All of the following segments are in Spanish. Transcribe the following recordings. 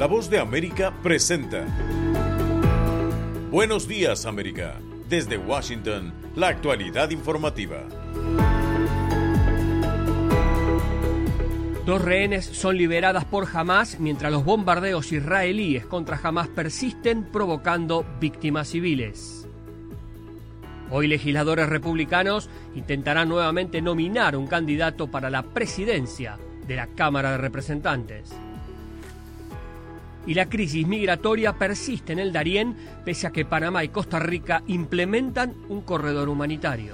La Voz de América presenta Buenos Días, América. Desde Washington, la actualidad informativa. 2 rehenes son liberadas por Hamás mientras los bombardeos israelíes contra Hamás persisten, provocando víctimas civiles. Hoy legisladores republicanos intentarán nuevamente nominar un candidato para la presidencia de la Cámara de Representantes. Y la crisis migratoria persiste en el Darién, pese a que Panamá y Costa Rica implementan un corredor humanitario.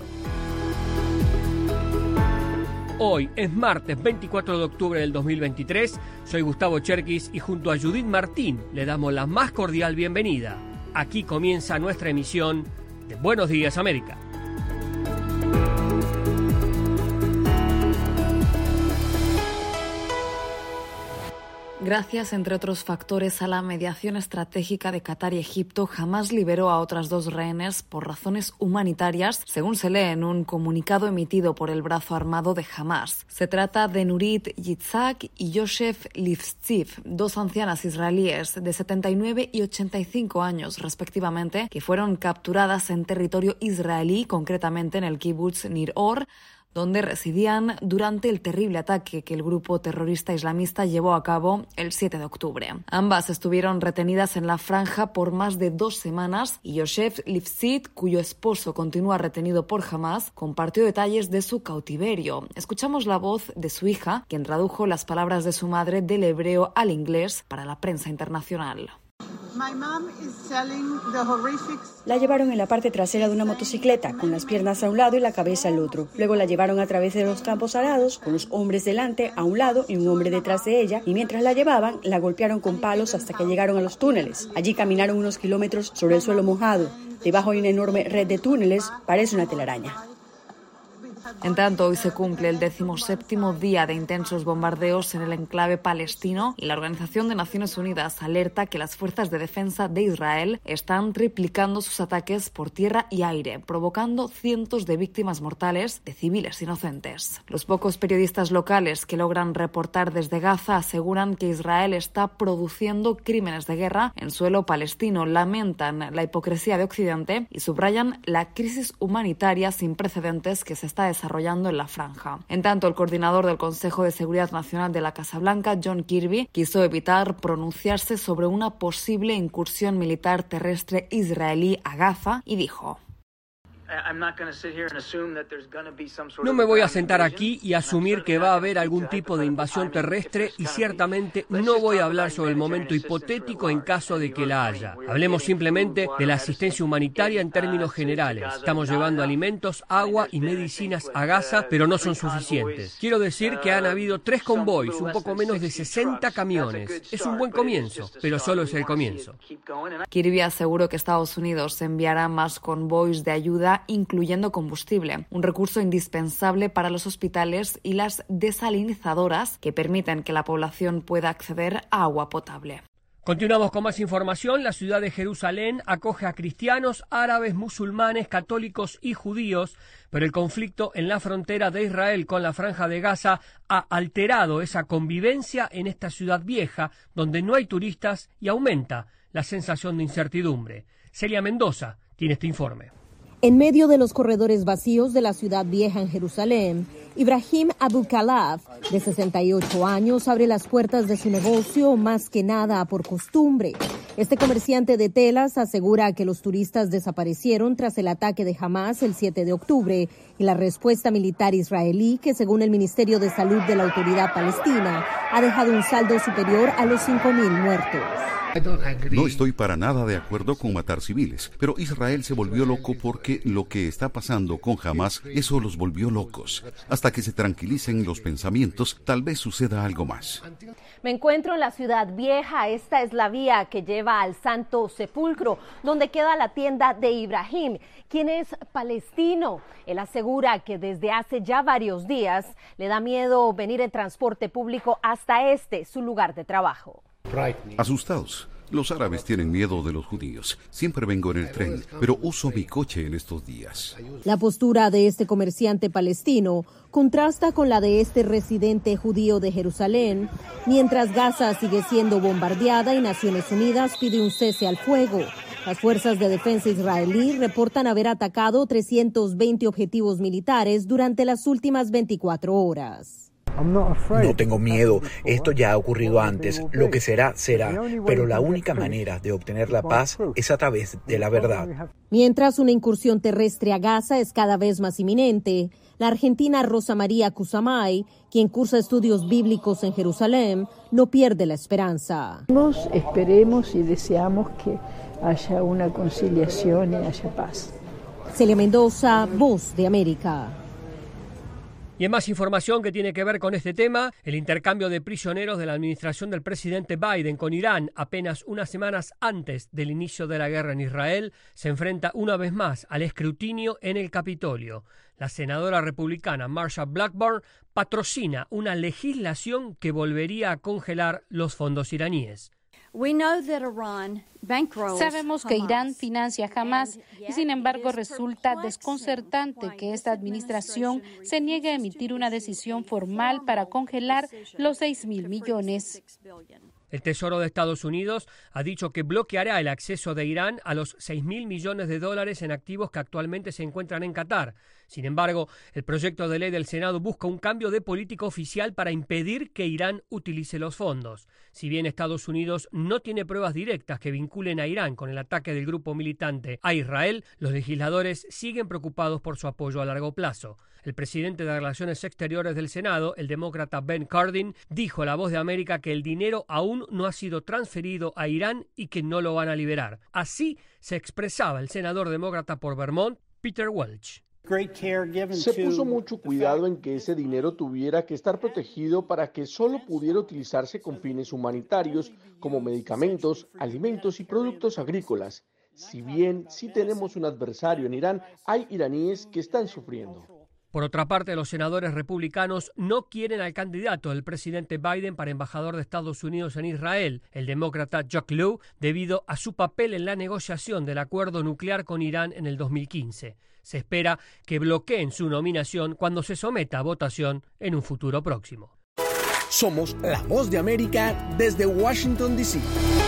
Hoy es martes 24 de octubre del 2023, soy Gustavo Cherkis y junto a Judith Martín le damos la más cordial bienvenida. Aquí comienza nuestra emisión de Buenos Días, América. Gracias, entre otros factores, a la mediación estratégica de Qatar y Egipto, Hamás liberó a otras 2 rehenes por razones humanitarias, según se lee en un comunicado emitido por el brazo armado de Hamás. Se trata de Nurit Yitzhak y Yosef Livtziv, 2 ancianas israelíes de 79 y 85 años, respectivamente, que fueron capturadas en territorio israelí, concretamente en el kibutz Nir Or, donde residían durante el terrible ataque que el grupo terrorista islamista llevó a cabo el 7 de octubre. Ambas estuvieron retenidas en la franja por más de 2 semanas y Yosef Livtziv, cuyo esposo continúa retenido por Hamás, compartió detalles de su cautiverio. Escuchamos la voz de su hija, quien tradujo las palabras de su madre del hebreo al inglés para la prensa internacional. La llevaron en la parte trasera de una motocicleta, con las piernas a un lado y la cabeza al otro. Luego la llevaron a través de los campos arados, con los hombres delante a un lado y un hombre detrás de ella, y mientras la llevaban, la golpearon con palos hasta que llegaron a los túneles. Allí caminaron unos kilómetros sobre el suelo mojado. Debajo hay una enorme red de túneles, parece una telaraña. En tanto, hoy se cumple el 17º día de intensos bombardeos en el enclave palestino y la Organización de Naciones Unidas alerta que las fuerzas de defensa de Israel están triplicando sus ataques por tierra y aire, provocando cientos de víctimas mortales de civiles inocentes. Los pocos periodistas locales que logran reportar desde Gaza aseguran que Israel está produciendo crímenes de guerra en suelo palestino, lamentan la hipocresía de Occidente y subrayan la crisis humanitaria sin precedentes que se está desarrollando en la franja. En tanto, el coordinador del Consejo de Seguridad Nacional de la Casa Blanca, John Kirby, quiso evitar pronunciarse sobre una posible incursión militar terrestre israelí a Gaza y dijo: No me voy a sentar aquí y asumir que va a haber algún tipo de invasión terrestre y ciertamente no voy a hablar sobre el momento hipotético en caso de que la haya. Hablemos simplemente de la asistencia humanitaria en términos generales. Estamos llevando alimentos, agua y medicinas a Gaza, pero no son suficientes. Quiero decir que han habido 3 convoys, un poco menos de 60 camiones. Es un buen comienzo, pero solo es el comienzo. Kirby aseguró que Estados Unidos enviará más convoys de ayuda, incluyendo combustible, un recurso indispensable para los hospitales y las desalinizadoras que permiten que la población pueda acceder a agua potable. Continuamos con más información. La ciudad de Jerusalén acoge a cristianos, árabes, musulmanes, católicos y judíos, pero el conflicto en la frontera de Israel con la Franja de Gaza ha alterado esa convivencia en esta ciudad vieja, donde no hay turistas y aumenta la sensación de incertidumbre. Celia Mendoza tiene este informe. En medio de los corredores vacíos de la ciudad vieja en Jerusalén, Ibrahim Abu Khalaf, de 68 años, abre las puertas de su negocio más que nada por costumbre. Este comerciante de telas asegura que los turistas desaparecieron tras el ataque de Hamás el 7 de octubre y la respuesta militar israelí, que según el Ministerio de Salud de la Autoridad Palestina, ha dejado un saldo superior a los 5.000 muertos. No estoy para nada de acuerdo con matar civiles, pero Israel se volvió loco porque lo que está pasando con Hamás, eso los volvió locos. Hasta que se tranquilicen los pensamientos, tal vez suceda algo más. Me encuentro en la ciudad vieja. Esta es la vía que lleva al Santo Sepulcro, donde queda la tienda de Ibrahim, quien es palestino. Él asegura que desde hace ya varios días le da miedo venir en transporte público hasta su lugar de trabajo. Asustados. Los árabes tienen miedo de los judíos. Siempre vengo en el tren, pero uso mi coche en estos días. La postura de este comerciante palestino contrasta con la de este residente judío de Jerusalén, mientras Gaza sigue siendo bombardeada y Naciones Unidas pide un cese al fuego. Las fuerzas de defensa israelí reportan haber atacado 320 objetivos militares durante las últimas 24 horas. No tengo miedo, esto ya ha ocurrido antes, lo que será, será, pero la única manera de obtener la paz es a través de la verdad. Mientras una incursión terrestre a Gaza es cada vez más inminente, la argentina Rosa María Cusamay, quien cursa estudios bíblicos en Jerusalén, no pierde la esperanza. Esperemos y deseamos que haya una conciliación y haya paz. Celia Mendoza, Voz de América. Y en más información que tiene que ver con este tema, el intercambio de prisioneros de la administración del presidente Biden con Irán apenas unas semanas antes del inicio de la guerra en Israel se enfrenta una vez más al escrutinio en el Capitolio. La senadora republicana Marsha Blackburn patrocina una legislación que volvería a congelar los fondos iraníes. Sabemos que Irán financia a Hamás y sin embargo resulta desconcertante que esta administración se niegue a emitir una decisión formal para congelar los 6.000 millones. El Tesoro de Estados Unidos ha dicho que bloqueará el acceso de Irán a los 6.000 millones de dólares en activos que actualmente se encuentran en Qatar. Sin embargo, el proyecto de ley del Senado busca un cambio de política oficial para impedir que Irán utilice los fondos. Si bien Estados Unidos no tiene pruebas directas que vinculen a Irán con el ataque del grupo militante a Israel, los legisladores siguen preocupados por su apoyo a largo plazo. El presidente de Relaciones Exteriores del Senado, el demócrata Ben Cardin, dijo a La Voz de América que el dinero aún no ha sido transferido a Irán y que no lo van a liberar. Así se expresaba el senador demócrata por Vermont, Peter Welch. Se puso mucho cuidado en que ese dinero tuviera que estar protegido para que solo pudiera utilizarse con fines humanitarios como medicamentos, alimentos y productos agrícolas. Si bien sí tenemos un adversario en Irán, hay iraníes que están sufriendo. Por otra parte, los senadores republicanos no quieren al candidato del presidente Biden para embajador de Estados Unidos en Israel, el demócrata Chuck Lowe, debido a su papel en la negociación del acuerdo nuclear con Irán en el 2015. Se espera que bloqueen su nominación cuando se someta a votación en un futuro próximo. Somos La Voz de América desde Washington, D.C.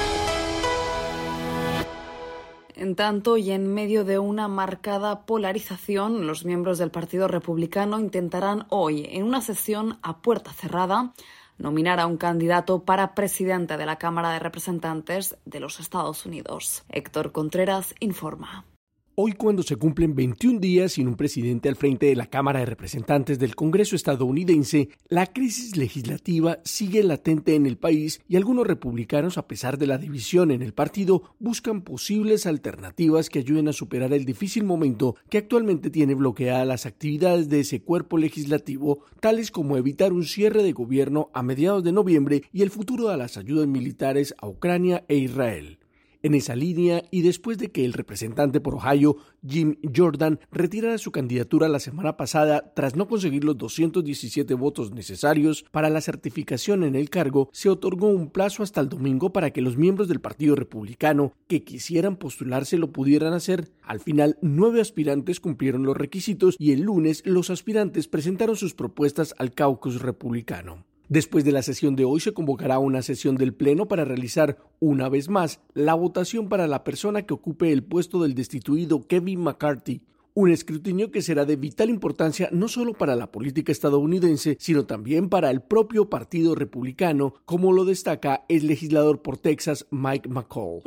En tanto, y en medio de una marcada polarización, los miembros del Partido Republicano intentarán hoy, en una sesión a puerta cerrada, nominar a un candidato para presidente de la Cámara de Representantes de los Estados Unidos. Héctor Contreras informa. Hoy, cuando se cumplen 21 días sin un presidente al frente de la Cámara de Representantes del Congreso estadounidense, la crisis legislativa sigue latente en el país y algunos republicanos, a pesar de la división en el partido, buscan posibles alternativas que ayuden a superar el difícil momento que actualmente tiene bloqueadas las actividades de ese cuerpo legislativo, tales como evitar un cierre de gobierno a mediados de noviembre y el futuro de las ayudas militares a Ucrania e Israel. En esa línea, y después de que el representante por Ohio, Jim Jordan, retirara su candidatura la semana pasada tras no conseguir los 217 votos necesarios para la certificación en el cargo, se otorgó un plazo hasta el domingo para que los miembros del Partido Republicano que quisieran postularse lo pudieran hacer. Al final, 9 aspirantes cumplieron los requisitos y el lunes los aspirantes presentaron sus propuestas al caucus republicano. Después de la sesión de hoy se convocará una sesión del Pleno para realizar, una vez más, la votación para la persona que ocupe el puesto del destituido Kevin McCarthy. Un escrutinio que será de vital importancia no solo para la política estadounidense, sino también para el propio Partido Republicano, como lo destaca el legislador por Texas, Mike McCall.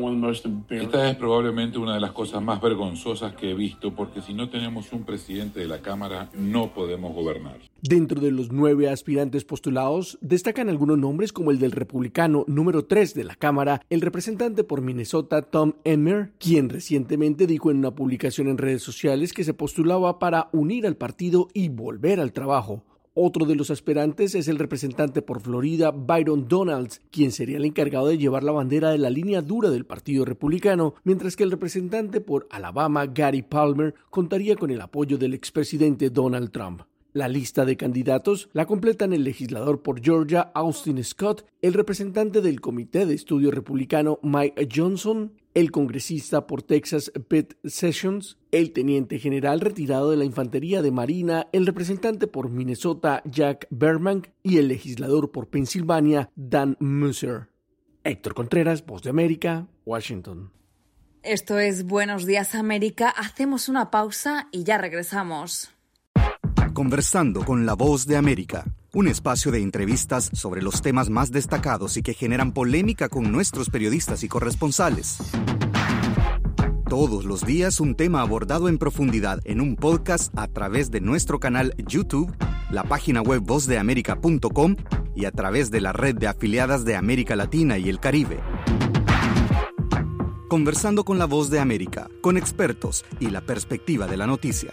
Esta es probablemente una de las cosas más vergonzosas que he visto, porque si no tenemos un presidente de la Cámara, no podemos gobernar. Dentro de los 9 aspirantes postulados, destacan algunos nombres como el del republicano número 3 de la Cámara, el representante por Minnesota, Tom Emmer, quien recientemente dijo en una publicación en redes sociales que se postulaba para unir al partido y volver al trabajo. Otro de los aspirantes es el representante por Florida, Byron Donalds, quien sería el encargado de llevar la bandera de la línea dura del Partido Republicano, mientras que el representante por Alabama, Gary Palmer, contaría con el apoyo del expresidente Donald Trump. La lista de candidatos la completan el legislador por Georgia, Austin Scott, el representante del Comité de Estudio Republicano, Mike Johnson, el congresista por Texas, Pete Sessions, el teniente general retirado de la Infantería de Marina, el representante por Minnesota, Jack Berman, y el legislador por Pensilvania, Dan Musser. Héctor Contreras, Voz de América, Washington. Esto es Buenos Días América. Hacemos una pausa y ya regresamos. Conversando con la Voz de América, un espacio de entrevistas sobre los temas más destacados y que generan polémica con nuestros periodistas y corresponsales. Todos los días un tema abordado en profundidad en un podcast a través de nuestro canal YouTube, la página web vozdeamerica.com y a través de la red de afiliadas de América Latina y el Caribe. Conversando con la Voz de América, con expertos y la perspectiva de la noticia.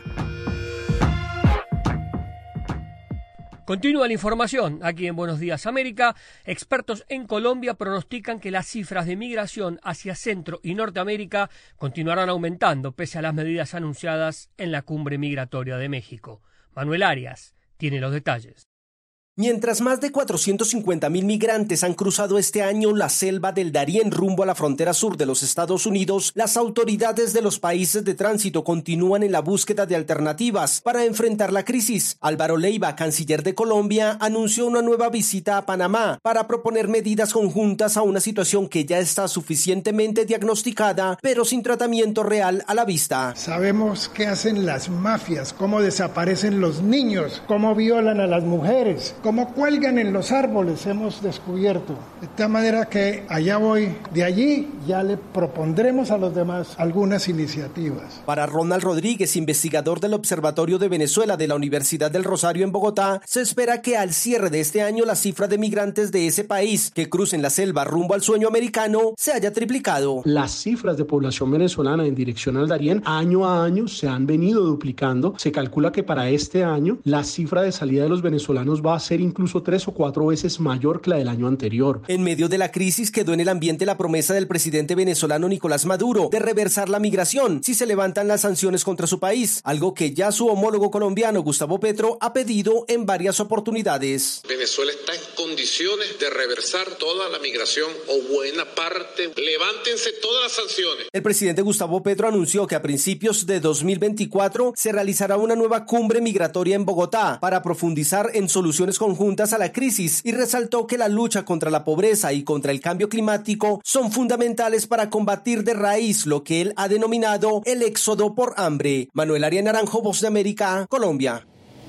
Continúa la información aquí en Buenos Días América. Expertos en Colombia pronostican que las cifras de migración hacia Centro y Norteamérica continuarán aumentando pese a las medidas anunciadas en la cumbre migratoria de México. Manuel Arias tiene los detalles. Mientras más de 450,000 migrantes han cruzado este año la selva del Darién rumbo a la frontera sur de los Estados Unidos, las autoridades de los países de tránsito continúan en la búsqueda de alternativas para enfrentar la crisis. Álvaro Leiva, canciller de Colombia, anunció una nueva visita a Panamá para proponer medidas conjuntas a una situación que ya está suficientemente diagnosticada, pero sin tratamiento real a la vista. Sabemos qué hacen las mafias, cómo desaparecen los niños, cómo violan a las mujeres, cómo cuelgan en los árboles, hemos descubierto. De tal manera que allá voy, de allí ya le propondremos a los demás algunas iniciativas. Para Ronald Rodríguez, investigador del Observatorio de Venezuela de la Universidad del Rosario en Bogotá, se espera que al cierre de este año la cifra de migrantes de ese país que crucen la selva rumbo al sueño americano se haya triplicado. Las cifras de población venezolana en dirección al Darién año a año se han venido duplicando. Se calcula que para este año la cifra de salida de los venezolanos va a ser incluso 3 o 4 veces mayor que la del año anterior. En medio de la crisis quedó en el ambiente la promesa del presidente venezolano Nicolás Maduro de reversar la migración si se levantan las sanciones contra su país, algo que ya su homólogo colombiano Gustavo Petro ha pedido en varias oportunidades. Venezuela está en condiciones de reversar toda la migración o buena parte. Levántense todas las sanciones. El presidente Gustavo Petro anunció que a principios de 2024 se realizará una nueva cumbre migratoria en Bogotá para profundizar en soluciones conjuntas a la crisis y resaltó que la lucha contra la pobreza y contra el cambio climático son fundamentales para combatir de raíz lo que él ha denominado el éxodo por hambre. Manuel Arias Naranjo, Voz de América, Colombia.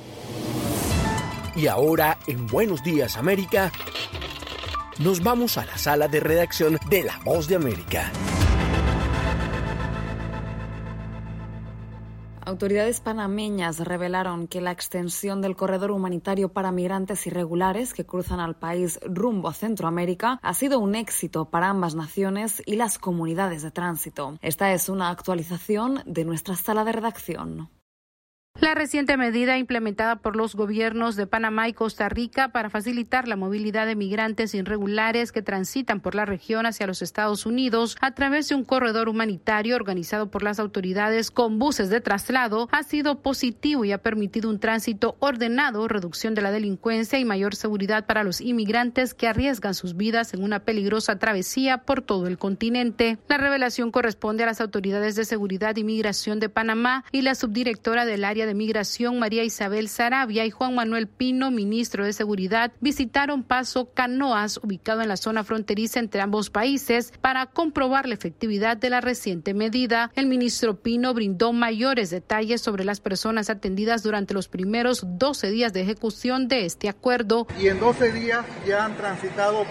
Y ahora, en Buenos Días América, nos vamos a la sala de redacción de La Voz de América. Autoridades panameñas revelaron que la extensión del corredor humanitario para migrantes irregulares que cruzan al país rumbo a Centroamérica ha sido un éxito para ambas naciones y las comunidades de tránsito. Esta es una actualización de nuestra sala de redacción. La reciente medida implementada por los gobiernos de Panamá y Costa Rica para facilitar la movilidad de migrantes irregulares que transitan por la región hacia los Estados Unidos a través de un corredor humanitario organizado por las autoridades con buses de traslado ha sido positivo y ha permitido un tránsito ordenado, reducción de la delincuencia y mayor seguridad para los inmigrantes que arriesgan sus vidas en una peligrosa travesía por todo el continente. La revelación corresponde a las autoridades de seguridad y migración de Panamá y la subdirectora del área de Migración, María Isabel Saravia, y Juan Manuel Pino, ministro de Seguridad, visitaron Paso Canoas, ubicado en la zona fronteriza entre ambos países, para comprobar la efectividad de la reciente medida. El ministro Pino brindó mayores detalles sobre las personas atendidas durante los primeros 12 días de ejecución de este acuerdo. Y en 12 días ya han transitado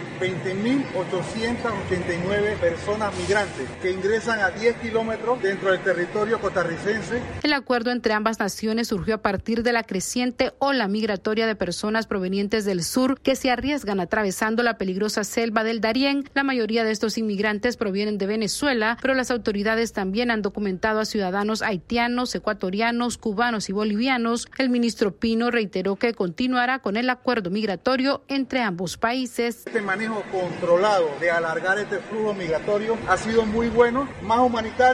20.889 personas migrantes que ingresan a 10 kilómetros dentro del territorio costarricense. El acuerdo entre ambas naciones surgió a partir de la creciente ola migratoria de personas provenientes del sur que se arriesgan atravesando la peligrosa selva del Darién. La mayoría de estos inmigrantes provienen de Venezuela, pero las autoridades también han documentado a ciudadanos haitianos, ecuatorianos, cubanos y bolivianos. El ministro Pino reiteró que continuará con el acuerdo migratorio entre ambos países. Este manejo controlado de alargar este flujo migratorio ha sido muy bueno, más humanitario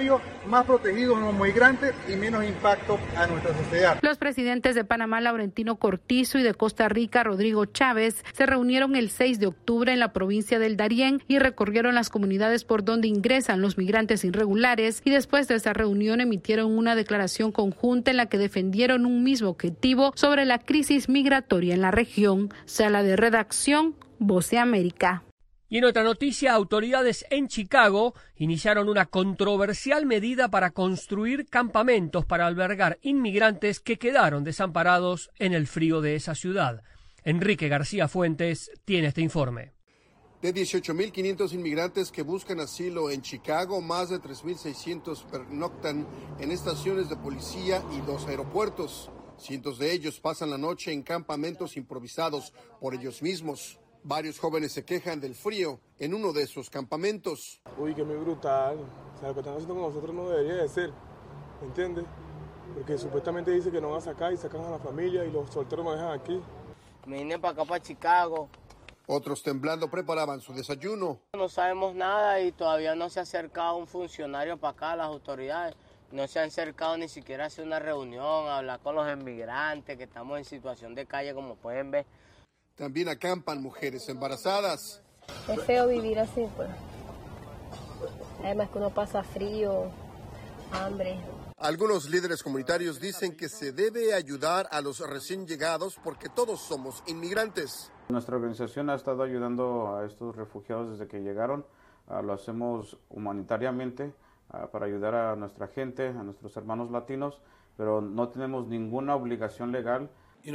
más protegidos los migrantes y menos impacto a nuestra sociedad. Los presidentes de Panamá, Laurentino Cortizo, y de Costa Rica, Rodrigo Chávez, se reunieron el 6 de octubre en la provincia del Darién y recorrieron las comunidades por donde ingresan los migrantes irregulares, y después de esa reunión emitieron una declaración conjunta en la que defendieron un mismo objetivo sobre la crisis migratoria en la región. Sala de redacción, Voz de América. Y en otra noticia, autoridades en Chicago iniciaron una controversial medida para construir campamentos para albergar inmigrantes que quedaron desamparados en el frío de esa ciudad. Enrique García Fuentes tiene este informe. De 18.500 inmigrantes que buscan asilo en Chicago, más de 3.600 pernoctan en estaciones de policía y 2 aeropuertos. Cientos de ellos pasan la noche en campamentos improvisados por ellos mismos. Varios jóvenes se quejan del frío en uno de esos campamentos. Uy, que muy brutal. O sea, lo que están haciendo con nosotros no debería de ser, ¿me entiendes? Porque supuestamente dice que no van a sacar y sacan a la familia y los solteros me dejan aquí. Me vine para acá, para Chicago. Otros temblando preparaban su desayuno. No sabemos nada y todavía no se ha acercado un funcionario para acá, las autoridades. No se han acercado ni siquiera a hacer una reunión, a hablar con los inmigrantes, que estamos en situación de calle, como pueden ver. También acampan mujeres embarazadas. Es feo vivir así, pues. Además que uno pasa frío, hambre. Algunos líderes comunitarios dicen que se debe ayudar a los recién llegados porque todos somos inmigrantes. Nuestra organización ha estado ayudando a estos refugiados desde que llegaron. Lo hacemos humanitariamente para ayudar a nuestra gente, a nuestros hermanos latinos, pero no tenemos ninguna obligación legal.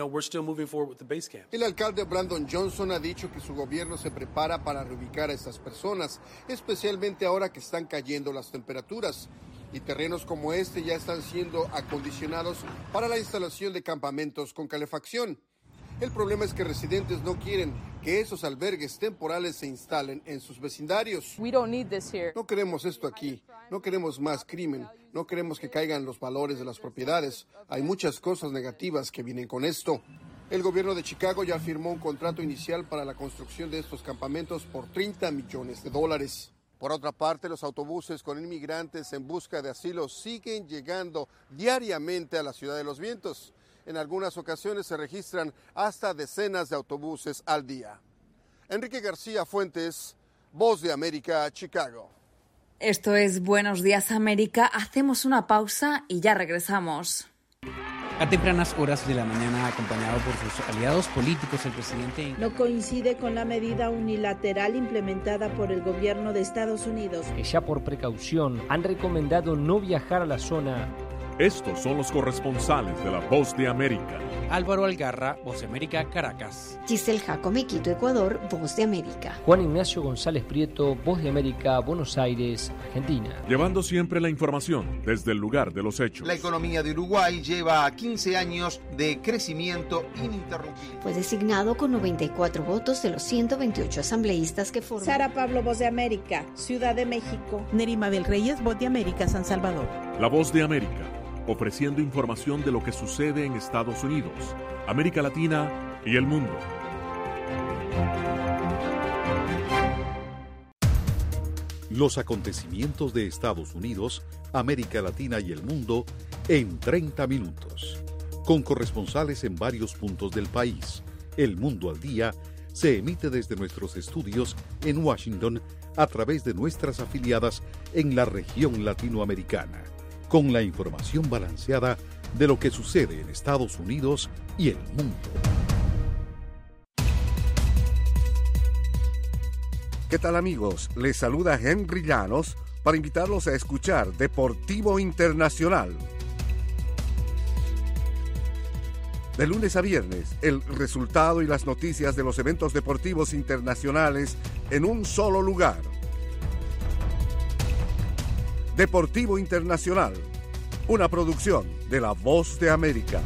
El alcalde Brandon Johnson ha dicho que su gobierno se prepara para reubicar a estas personas, especialmente ahora que están cayendo las temperaturas. Y terrenos como este ya están siendo acondicionados para la instalación de campamentos con calefacción. El problema es que residentes no quieren que esos albergues temporales se instalen en sus vecindarios. No queremos esto aquí, no queremos más crimen, no queremos que caigan los valores de las propiedades. Hay muchas cosas negativas que vienen con esto. El gobierno de Chicago ya firmó un contrato inicial para la construcción de estos campamentos por $30 millones. Por otra parte, los autobuses con inmigrantes en busca de asilo siguen llegando diariamente a la Ciudad de los Vientos. En algunas ocasiones se registran hasta decenas de autobuses al día. Enrique García Fuentes, Voz de América, Chicago. Esto es Buenos Días América. Hacemos una pausa y ya regresamos. A tempranas horas de la mañana, acompañado por sus aliados políticos, el presidente no coincide con la medida unilateral implementada por el gobierno de Estados Unidos, que ya por precaución han recomendado no viajar a la zona. Estos son los corresponsales de La Voz de América. Álvaro Algarra, Voz de América, Caracas. Giselle Jacome, Quito, Ecuador, Voz de América. Juan Ignacio González Prieto, Voz de América, Buenos Aires, Argentina. Llevando siempre la información desde el lugar de los hechos. La economía de Uruguay lleva 15 años de crecimiento ininterrumpido. Fue designado con 94 votos de los 128 asambleístas que forman. Sara Pablo, Voz de América, Ciudad de México. Nerimabel Reyes, Voz de América, San Salvador. La Voz de América, ofreciendo información de lo que sucede en Estados Unidos, América Latina y el mundo. Los acontecimientos de Estados Unidos, América Latina y el mundo en 30 minutos. Con corresponsales en varios puntos del país. El Mundo al Día se emite desde nuestros estudios en Washington a través de nuestras afiliadas en la región latinoamericana, con la información balanceada de lo que sucede en Estados Unidos y el mundo. ¿Qué tal, amigos? Les saluda Henry Llanos para invitarlos a escuchar Deportivo Internacional. De lunes a viernes, el resultado y las noticias de los eventos deportivos internacionales en un solo lugar. Deportivo Internacional, una producción de La Voz de América.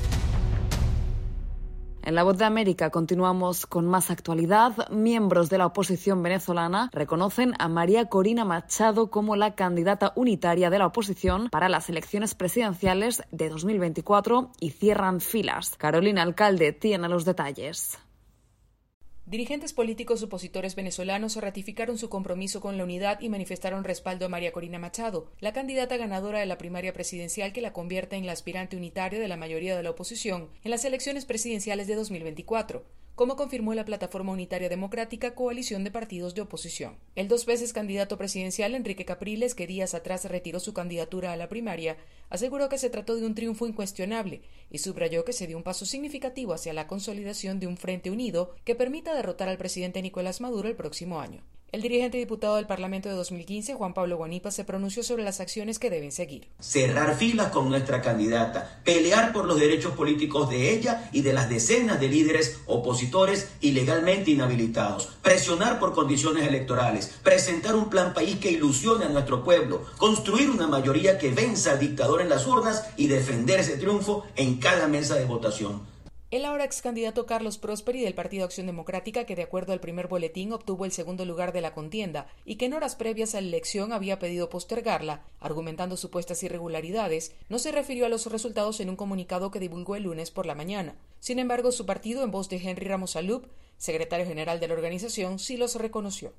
En La Voz de América continuamos con más actualidad. Miembros de la oposición venezolana reconocen a María Corina Machado como la candidata unitaria de la oposición para las elecciones presidenciales de 2024 y cierran filas. Carolina Alcalde tiene los detalles. Dirigentes políticos opositores venezolanos ratificaron su compromiso con la unidad y manifestaron respaldo a María Corina Machado, la candidata ganadora de la primaria presidencial que la convierte en la aspirante unitaria de la mayoría de la oposición en las elecciones presidenciales de 2024, como confirmó la Plataforma Unitaria Democrática, coalición de partidos de oposición. El 2 veces candidato presidencial Enrique Capriles, que días atrás retiró su candidatura a la primaria, aseguró que se trató de un triunfo incuestionable y subrayó que se dio un paso significativo hacia la consolidación de un frente unido que permita derrotar al presidente Nicolás Maduro el próximo año. El dirigente y diputado del Parlamento de 2015, Juan Pablo Guanipa, se pronunció sobre las acciones que deben seguir. Cerrar filas con nuestra candidata, pelear por los derechos políticos de ella y de las decenas de líderes opositores ilegalmente inhabilitados, presionar por condiciones electorales, presentar un plan país que ilusione a nuestro pueblo, construir una mayoría que venza al dictador en las urnas y defender ese triunfo en cada mesa de votación. El ahora ex candidato Carlos Prosperi del Partido Acción Democrática, que de acuerdo al primer boletín obtuvo el segundo lugar de la contienda y que en horas previas a la elección había pedido postergarla, argumentando supuestas irregularidades, no se refirió a los resultados en un comunicado que divulgó el lunes por la mañana. Sin embargo, su partido, en voz de Henry Ramos Alup, secretario general de la organización, sí los reconoció.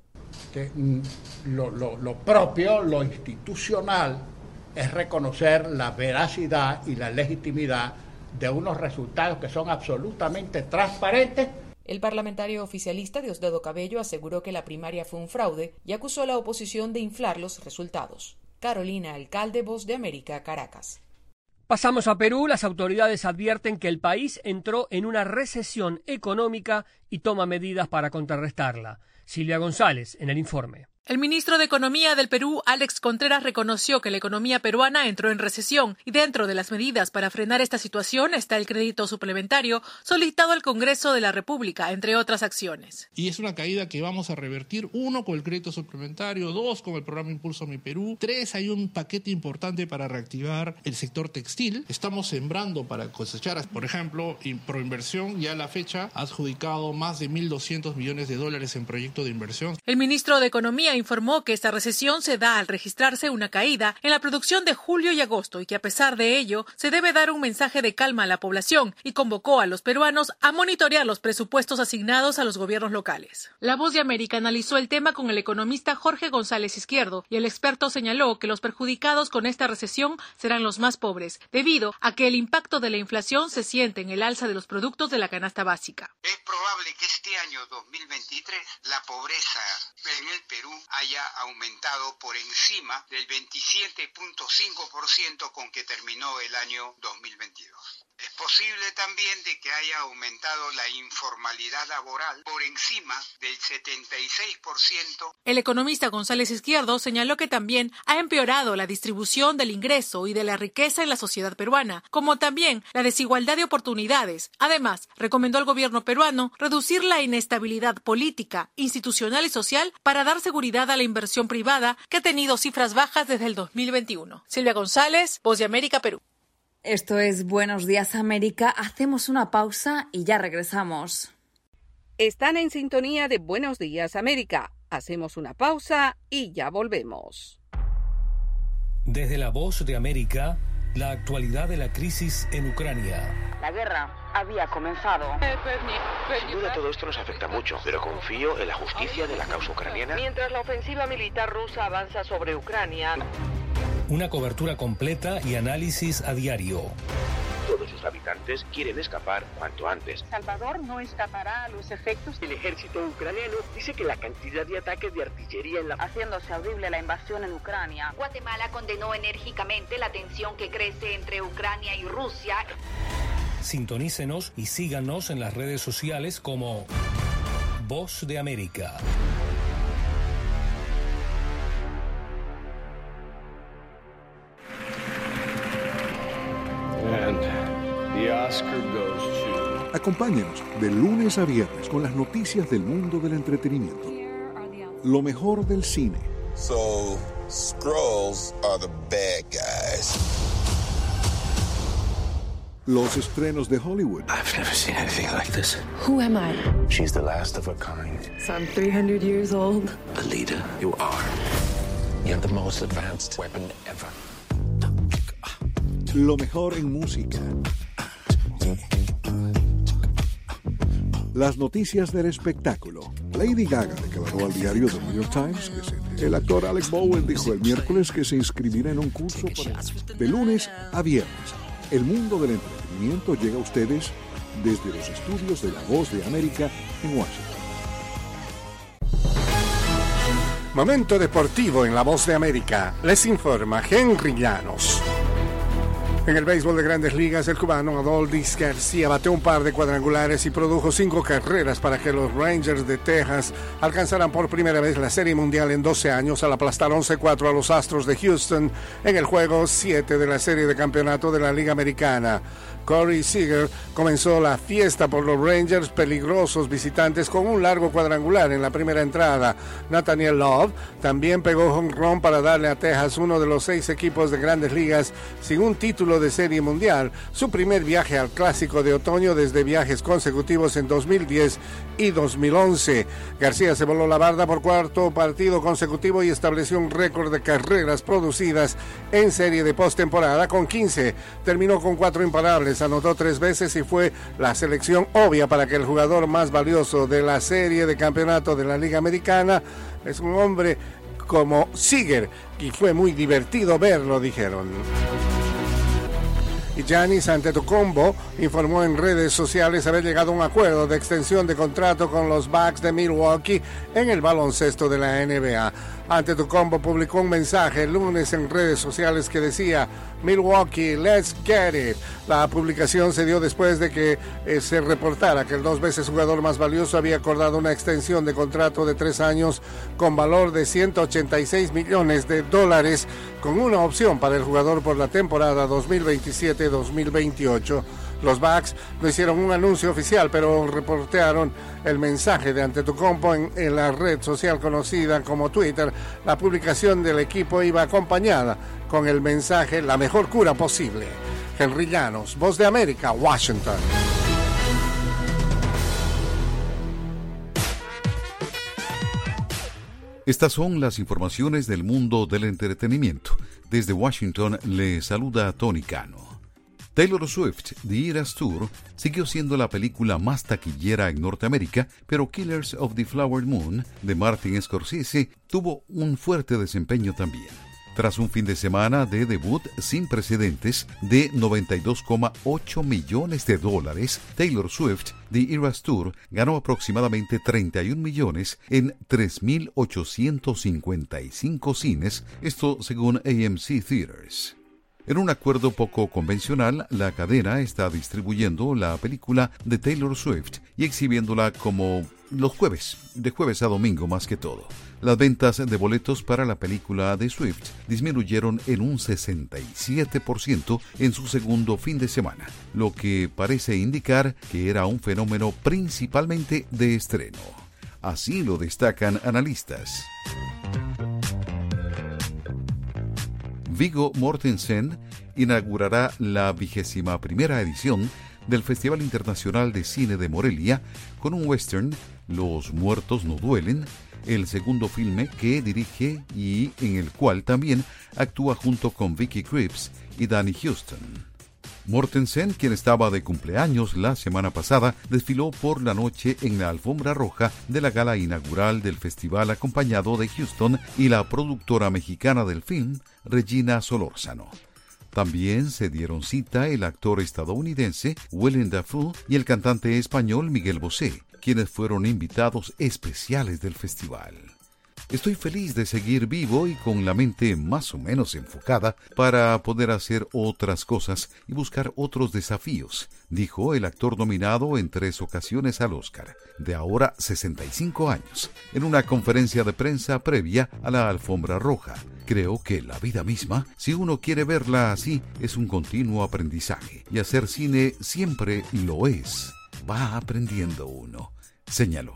Lo propio, lo institucional, es reconocer la veracidad y la legitimidad de unos resultados que son absolutamente transparentes. El parlamentario oficialista Diosdado Cabello aseguró que la primaria fue un fraude y acusó a la oposición de inflar los resultados. Carolina Alcalde, Voz de América, Caracas. Pasamos a Perú. Las autoridades advierten que el país entró en una recesión económica y toma medidas para contrarrestarla. Silvia González, en el informe. El ministro de Economía del Perú, Alex Contreras, reconoció que la economía peruana entró en recesión y dentro de las medidas para frenar esta situación está el crédito suplementario solicitado al Congreso de la República, entre otras acciones. Y es una caída que vamos a revertir, 1, con el crédito suplementario, 2, con el programa Impulso a Mi Perú, 3, hay un paquete importante para reactivar el sector textil. Estamos sembrando para cosechar, por ejemplo, Proinversión ya a la fecha ha adjudicado más de $1.200 millones en proyectos de inversión. El ministro de Economía informó que esta recesión se da al registrarse una caída en la producción de julio y agosto y que a pesar de ello se debe dar un mensaje de calma a la población y convocó a los peruanos a monitorear los presupuestos asignados a los gobiernos locales. La Voz de América analizó el tema con el economista Jorge González Izquierdo y el experto señaló que los perjudicados con esta recesión serán los más pobres, debido a que el impacto de la inflación se siente en el alza de los productos de la canasta básica. Es probable que este año 2023 la pobreza en el Perú haya aumentado por encima del 27.5% con que terminó el año 2022. Es posible también de que haya aumentado la informalidad laboral por encima del 76%. El economista González Izquierdo señaló que también ha empeorado la distribución del ingreso y de la riqueza en la sociedad peruana, como también la desigualdad de oportunidades. Además, recomendó al gobierno peruano reducir la inestabilidad política, institucional y social para dar seguridad a la inversión privada, que ha tenido cifras bajas desde el 2021. Silvia González, Voz de América, Perú. Esto es Buenos Días América. Hacemos una pausa y ya regresamos. Están en sintonía de Buenos Días América. Hacemos una pausa y ya volvemos. Desde la Voz de América, la actualidad de la crisis en Ucrania. La guerra había comenzado. Sin duda todo esto nos afecta mucho, pero confío en la justicia de la causa ucraniana. Mientras la ofensiva militar rusa avanza sobre Ucrania. Una cobertura completa y análisis a diario. Todos sus habitantes quieren escapar cuanto antes. Salvador no escapará a los efectos. El ejército ucraniano dice que la cantidad de ataques de artillería en la... haciéndose audible la invasión en Ucrania. Guatemala condenó enérgicamente la tensión que crece entre Ucrania y Rusia. Sintonícenos y síganos en las redes sociales como Voz de América. Acompáñenos de lunes a viernes con las noticias del mundo del entretenimiento. Lo mejor del cine. So, Skrulls are the bad guys. Los estrenos de Hollywood. I've never seen anything like this. Who am I? She's the last of her kind. So I'm 300 years old. Alita, you are. You have the most advanced weapon ever. Lo mejor en música. las noticias del espectáculo. Lady Gaga declaró al diario The New York Times que el actor Alec Bowen dijo el miércoles que se inscribirá en un curso de lunes a viernes. El mundo del entretenimiento llega a ustedes desde los estudios de La Voz de América en Washington. Momento deportivo en La Voz de América. Les informa Henry Llanos. En el béisbol de Grandes Ligas, el cubano Adoldis García bateó un par de cuadrangulares y produjo 5 carreras para que los Rangers de Texas alcanzaran por primera vez la Serie Mundial en 12 años al aplastar 11-4 a los Astros de Houston en el juego 7 de la Serie de Campeonato de la Liga Americana. Corey Seager comenzó la fiesta por los Rangers, peligrosos visitantes, con un largo cuadrangular en la primera entrada. Nathaniel Love también pegó home run para darle a Texas, uno de los 6 equipos de Grandes Ligas sin un título de Serie Mundial, su primer viaje al Clásico de Otoño desde viajes consecutivos en 2010 y 2011. García se voló la barda por cuarto partido consecutivo y estableció un récord de carreras producidas en serie de postemporada con 15. Terminó con 4 imparables, anotó 3 veces y fue la selección obvia para que el jugador más valioso de la serie de campeonato de la Liga Americana es un hombre como Seager, y fue muy divertido verlo, dijeron. Y Giannis Antetokounmpo informó en redes sociales haber llegado a un acuerdo de extensión de contrato con los Bucks de Milwaukee en el baloncesto de la NBA. Antetokounmpo publicó un mensaje el lunes en redes sociales que decía: Milwaukee, let's get it. La publicación se dio después de que se reportara que el 2 veces jugador más valioso había acordado una extensión de contrato de 3 años con valor de $186 millones con una opción para el jugador por la temporada 2027-2028. Los Bucks no hicieron un anuncio oficial, pero reportearon el mensaje de Antetokounmpo en la red social conocida como Twitter. La publicación del equipo iba acompañada con el mensaje: la mejor cura posible. Henry Llanos, Voz de América, Washington. Estas son las informaciones del mundo del entretenimiento. Desde Washington le saluda Tony Cano. Taylor Swift, The Eras Tour, siguió siendo la película más taquillera en Norteamérica, pero Killers of the Flower Moon, de Martin Scorsese, tuvo un fuerte desempeño también. Tras un fin de semana de debut sin precedentes de $92,8 millones, Taylor Swift, The Eras Tour, ganó aproximadamente 31 millones en 3.855 cines, esto según AMC Theaters. En un acuerdo poco convencional, la cadena está distribuyendo la película de Taylor Swift y exhibiéndola como los jueves, de jueves a domingo más que todo. Las ventas de boletos para la película de Swift disminuyeron en un 67% en su segundo fin de semana, lo que parece indicar que era un fenómeno principalmente de estreno. Así lo destacan analistas. Viggo Mortensen inaugurará la 21ª edición del Festival Internacional de Cine de Morelia con un western, Los Muertos No Duelen, el segundo filme que dirige y en el cual también actúa junto con Vicky Krieps y Danny Huston. Mortensen, quien estaba de cumpleaños la semana pasada, desfiló por la noche en la alfombra roja de la gala inaugural del festival acompañado de Huston y la productora mexicana del film, Regina Solórzano. También se dieron cita el actor estadounidense Willem Dafoe y el cantante español Miguel Bosé, quienes fueron invitados especiales del festival. Estoy feliz de seguir vivo y con la mente más o menos enfocada para poder hacer otras cosas y buscar otros desafíos, dijo el actor nominado en 3 ocasiones al Oscar, de ahora 65 años, en una conferencia de prensa previa a la alfombra roja. Creo que la vida misma, si uno quiere verla así, es un continuo aprendizaje, y hacer cine siempre lo es. Va aprendiendo uno, señaló.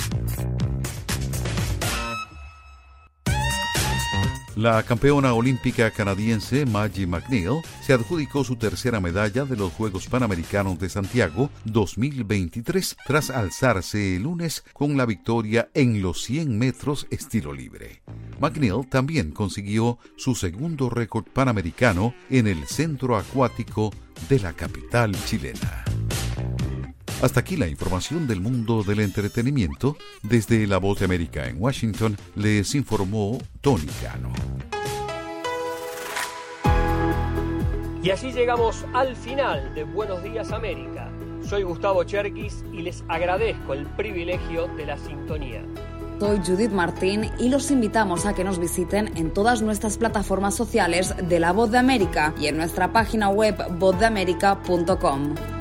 La campeona olímpica canadiense Maggie McNeil se adjudicó su tercera medalla de los Juegos Panamericanos de Santiago 2023 tras alzarse el lunes con la victoria en los 100 metros estilo libre. McNeil también consiguió su segundo récord panamericano en el centro acuático de la capital chilena. Hasta aquí la información del mundo del entretenimiento. Desde La Voz de América en Washington les informó Tony Cano. Y así llegamos al final de Buenos Días América. Soy Gustavo Cherkis y les agradezco el privilegio de la sintonía. Soy Judith Martín y los invitamos a que nos visiten en todas nuestras plataformas sociales de La Voz de América y en nuestra página web vozdeamerica.com.